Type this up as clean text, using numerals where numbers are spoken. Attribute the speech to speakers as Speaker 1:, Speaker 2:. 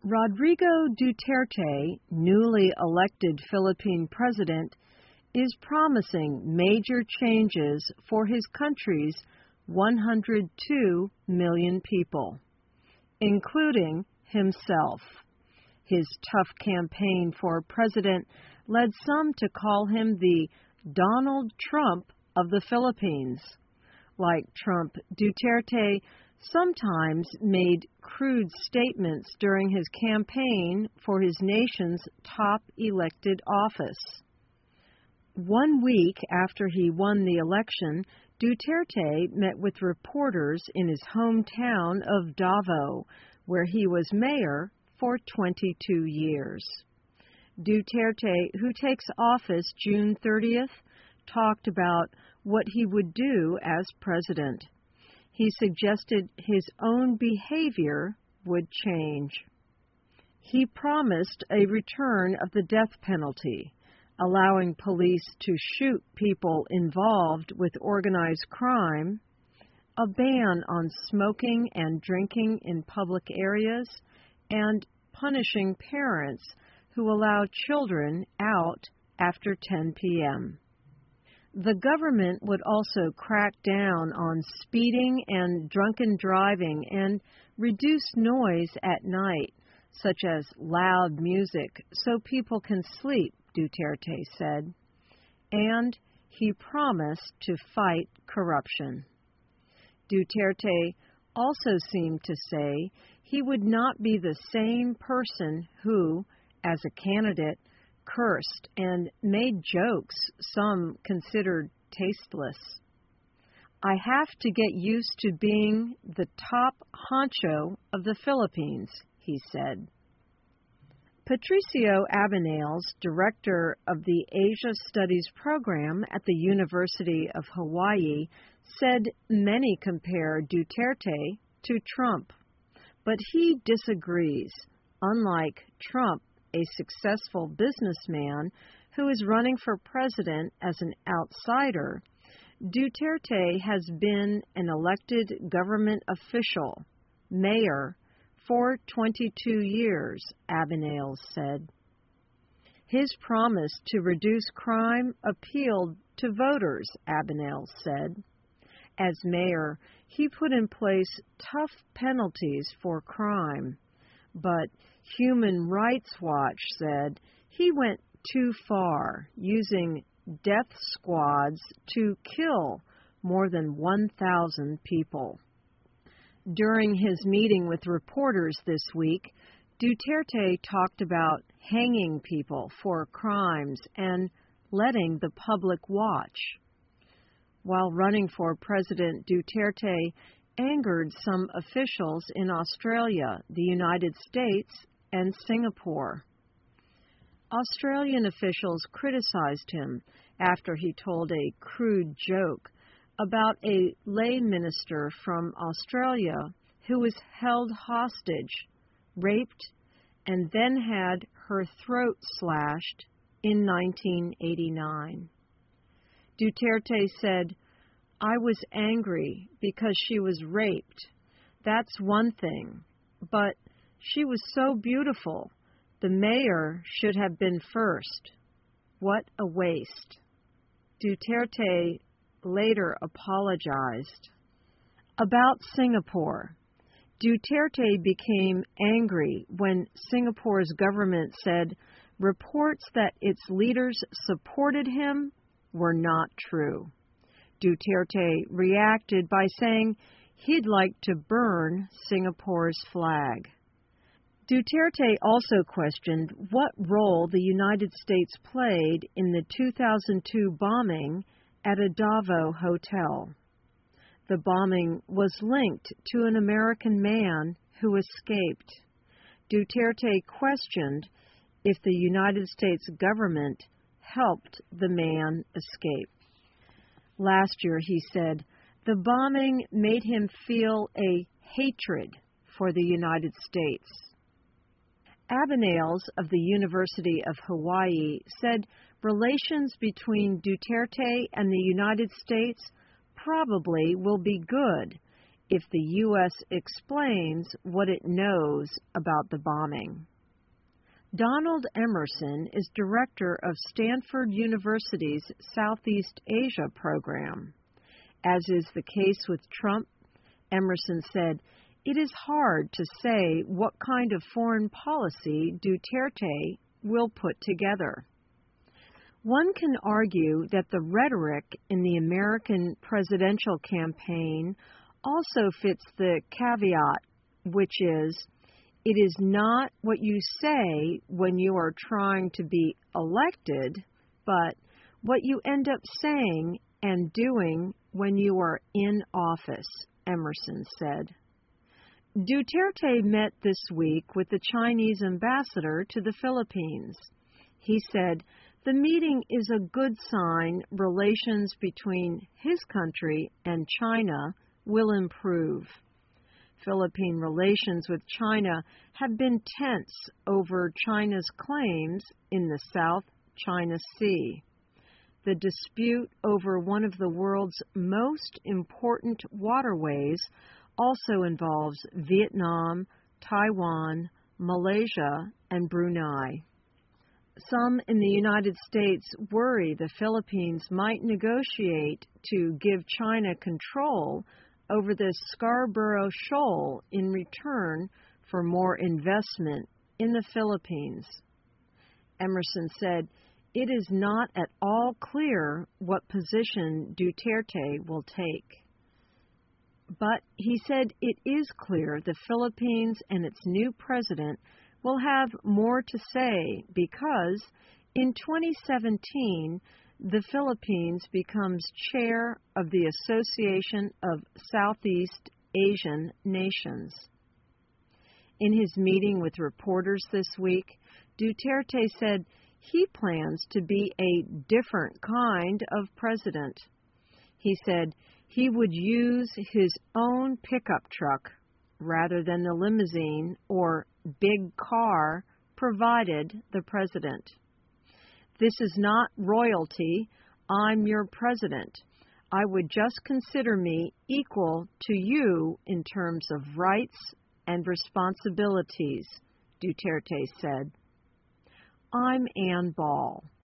Speaker 1: Rodrigo Duterte, newly elected Philippine president, is promising major changes for his country's 102 million people, including himself. His tough campaign for president led some to call him the Donald Trump of the Philippines. Like Trump, Duterte sometimes made crude statements during his campaign for his nation's top elected office. 1 week after he won the election, Duterte met with reporters in his hometown of Davao, where he was mayor for 22 years. Duterte, who takes office June 30th, talked about what he would do as president. He suggested his own behavior would change. He promised a return of the death penalty, allowing police to shoot people involved with organized crime, a ban on smoking and drinking in public areas, and punishing parents who allow children out after 10 p.m. The government would also crack down on speeding and drunken driving and reduce noise at night, such as loud music, so people can sleep, Duterte said. And he promised to fight corruption. Duterte also seemed to say he would not be the same person who, as a candidate, cursed and made jokes some considered tasteless. I have to get used to being the top honcho of the Philippines, he said. Patricio Abanales, director of the Asia Studies program at the University of Hawaii, said many compare Duterte to Trump, but he disagrees. Unlike Trump, a successful businessman who is running for president as an outsider, Duterte has been an elected government official, mayor, for 22 years, Abanales said. His promise to reduce crime appealed to voters, Abanales said. As mayor, he put in place tough penalties for crime, but Human Rights Watch said he went too far, using death squads to kill more than 1,000 people. During his meeting with reporters this week, Duterte talked about hanging people for crimes and letting the public watch. While running for president, Duterte angered some officials in Australia, the United States, and Singapore. Australian officials criticized him after he told a crude joke about a lay minister from Australia who was held hostage, raped, and then had her throat slashed in 1989. Duterte said, "I was angry because she was raped. That's one thing. But she was so beautiful. The mayor should have been first. What a waste." Duterte later apologized. About Singapore, Duterte became angry when Singapore's government said reports that its leaders supported him were not true. Duterte reacted by saying he'd like to burn Singapore's flag. Duterte also questioned what role the United States played in the 2002 bombing at a Davao hotel. The bombing was linked to an American man who escaped. Duterte questioned if the United States government helped the man escape. Last year, he said, the bombing made him feel a hatred for the United States. Abanales of the University of Hawaii said relations between Duterte and the United States probably will be good if the U.S. explains what it knows about the bombing. Donald Emerson is director of Stanford University's Southeast Asia program. As is the case with Trump, Emerson said, "It is hard to say what kind of foreign policy Duterte will put together." One can argue that the rhetoric in the American presidential campaign also fits the caveat, which is, it is not what you say when you are trying to be elected, but what you end up saying and doing when you are in office, Emerson said. Duterte met this week with the Chinese ambassador to the Philippines. He said, "The meeting is a good sign relations between his country and China will improve." Philippine relations with China have been tense over China's claims in the South China Sea. The dispute over one of the world's most important waterways also involves Vietnam, Taiwan, Malaysia, and Brunei. Some in the United States worry the Philippines might negotiate to give China control over the Scarborough Shoal in return for more investment in the Philippines. Emerson said, "It is not at all clear what position Duterte will take." But he said it is clear the Philippines and its new president will have more to say because in 2017, the Philippines becomes chair of the Association of Southeast Asian Nations. In his meeting with reporters this week, Duterte said he plans to be a different kind of president. He said he would use his own pickup truck rather than the limousine or big car provided the president. "This is not royalty. I'm your president. I would just consider me equal to you in terms of rights and responsibilities," Duterte said. I'm Ann Ball.